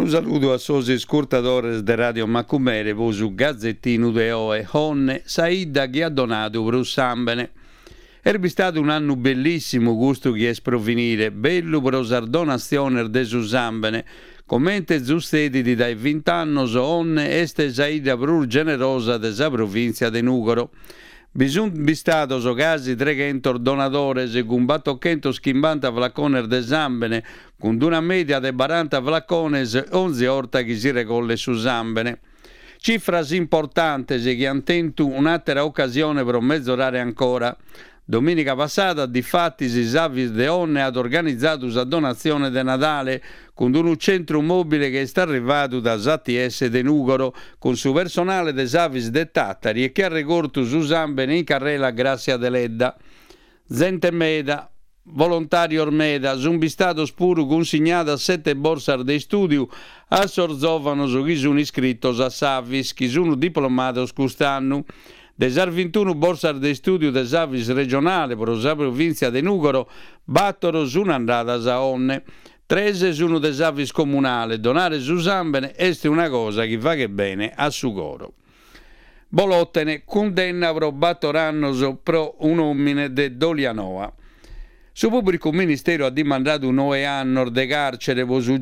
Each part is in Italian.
Un saluto a sosi scurtadores de Radio Macumere, su Gazzettino de Oe, Honne, Saida che ha donato per Sambene. Erbi stato un anno bellissimo, gusto che es provenire, bello per donazione de Sambene, commente zustediti dai 20 anni, onne este Saida brur generosa de sa provincia de Nugoro. Bisogna bistato so casi 300 donatores e con 450 flacones de Sambene, con una media de 40 flacones ogni orta che si recolle su Sambene. Cifras importanti che hanno tenuto un'altra occasione per mezz'orare ancora. Domenica passata, difatti, si Savis de Onne ha organizzato una donazione de Natale con un centro mobile che sta arrivato da ATS de Nugoro con su personale de Savis de Tattari e che ha ricorso su Sambene in carrella Grazia de Ledda. Zente Meda, volontario Ormeda, zumbistato spuro consegnato a 7 borsar de studio a Sorzovano su chi sono iscritti a Savis, chi sono diplomati quest'anno. Desar 21 borsar de studio de Savis regionale per la provincia de Nugoro battono su un'andata a Onne. 13 sono de Savis comunale. Donare su Sambene è una cosa che fa che bene a Sugoro. Bolottene condanna pro battoranno pro un uomine de Dolianoa. Su pubblico ministero ha dimandato 9 anni de carcere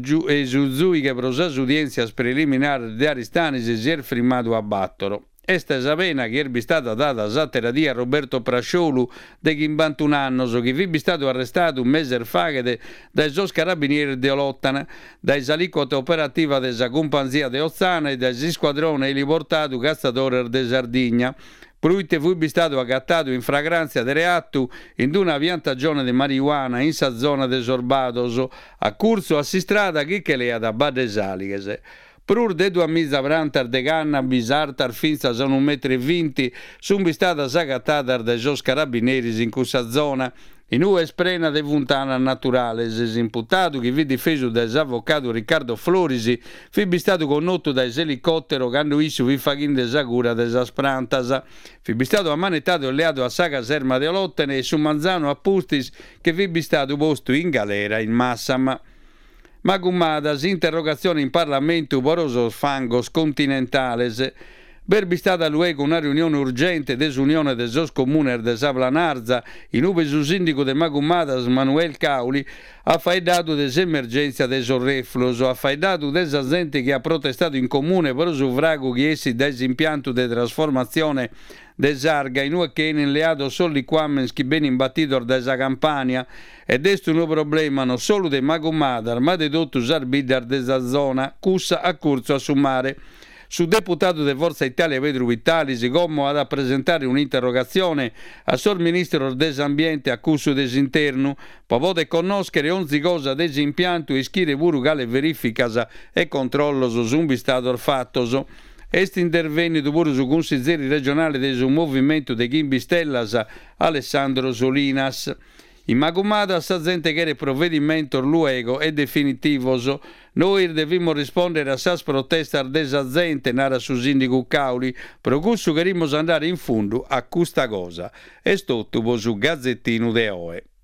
e su zui che pro sa udienza preliminare di Aristani si è firmato a Battoro. Esta è pena che è stata data a Satteradia a Roberto Prasciolu de 51 anni, che vi è stato arrestato un mese fa dai suoi carabinieri di Olottana, dai aliquote operativa della compagnia di Ozzana e dai squadroni eliportato cazzatori di Sardegna. Pruite fu stato agattato in fragranza di reato in una piantagione di marijuana in sa zona de Sorbados, a corso assistrata che lea da Badesalighe. Prur de 2 mesi avrantar de cannabis artar finza sono 1,20 m, sono stata sagattata dai suoi carabinieri in questa zona. In una esprena de vuntana naturale, imputato che vi difeso dall'avvocato Riccardo Florisi, fu stato connotto dai elicottero che hanno visto vi faghin de sagura della Sprantasa, fu stato ammanettato e leato a sa caserma de Olottene e su Manzano a Pustis che fu stato posto in galera in Massama. Magumadas, interrogazione in Parlamento porosos fangos continentales. Verbi stata luego una riunione urgente desunione de sos comuner de Savlanarza, in ube su sindico de Magumadas Manuel Cauli, ha faidato des emergenza de sorreflos, ha faidato des gente che ha protestato in comune per su vrago che essi des impianto de trasformazione de Sarga, in ue che in leato soli quamens chi ben imbattitor da esa campagna, ed est un problema non solo de Magumadar, ma de tutto arbidar de esa zona, cussa a corso a summare. Su deputato de Forza Italia Pedro Vitali si commo ad presentare un'interrogazione al sor ministro desambiente a curso desinterno, per poter conoscere ogni cosa desimpianto e schire pure verificas e controllo su un bistato fattoso. Est intervenuto pure su consigliere regionale del movimento de Chimbistellas Alessandro Solinas. In Magumada sta gente che il provvedimento luego è definitivo. Noi dobbiamo rispondere a sas proteste desa gente nara su sindico Cauli, per cui che andare in fondo a questa cosa. È tutto su Gazzettino de Oe.